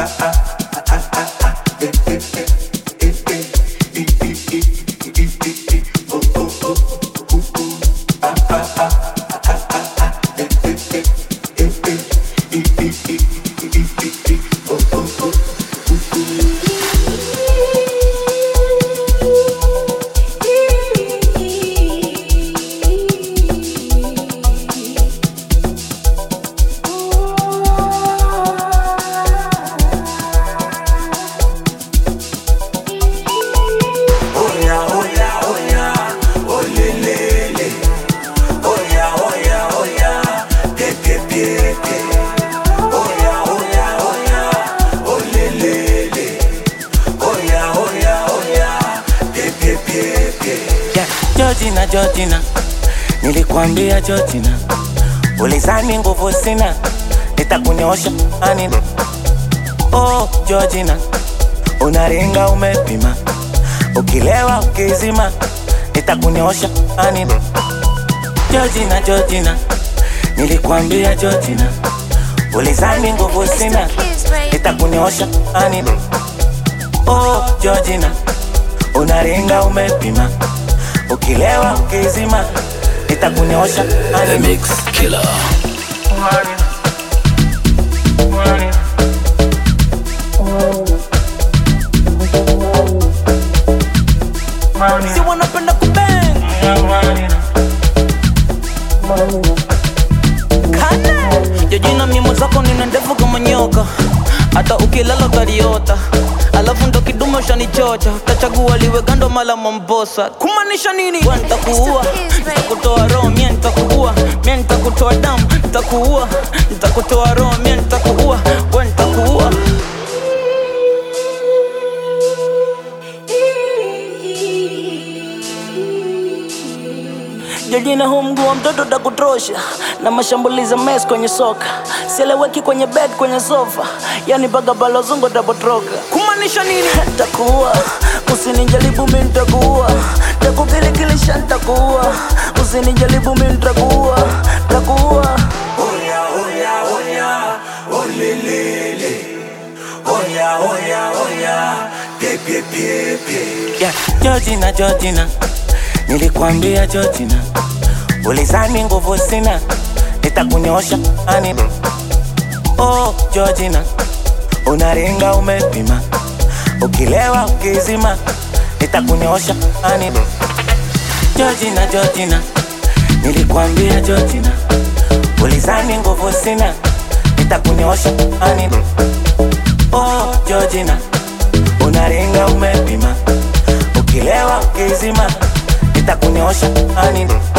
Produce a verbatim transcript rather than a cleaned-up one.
Georgina, Georgina, nilikwambia Georgina, ulizani nguvu sina, nitakunyosha anina. Oh Georgina, unaringa umepima, ukilewa ukizima, nitakunyosha anina. Georgina, Georgina, nilikwambia Georgina, ulizani nguvu sina, nitakunyosha anina. Oh Georgina, unaringa umepima, ukilewa ukizima, nitakunyosha The Mix Killer. Si wanapenda kubang Kana Georgina, mimo zako nina ndefu kama nyoka, hata ukilala utaliota. Alafu ndo kidume ushanichocha, utachagua liwe gando mala Mombosa. Kumanisha nini? Wewe nitakuua, nitakutoa roho, mie nitakuua, mie nitakutoa damu, nitakuua, nitakutoa roho, mie nitakuua, wewe nitakuua. Georgina, huu mguu wa mtoto utakutrosha, na mashambulizi mes kwenye soka, sieleweki kwenye bed kwenye sofa, yani baga balozungo tapotroka. Kumanisha nini? Nitakuua, usinijaribu mimi nitakuua, nitakukilikisha nitakuua, usinijaribu mimi nitakuua, nitakuua. Oya, oya, oya, olelele. Oya, oya, oya, pie, pie, pie, pie. Yeah, Georgina, Georgina, nilikwambia Georgina, ulizani nguvu sina, nitakunyosha anina. Oh Georgina, unaringa umepima, ukilewa ukizima, nitakunyosha anina. Georgina, Georgina, nilikwambia Georgina, ulizani nguvu sina, nitakunyosha anina. Oh Georgina, unaringa umepima, ukilewa ukizima, nitakunyosha anina.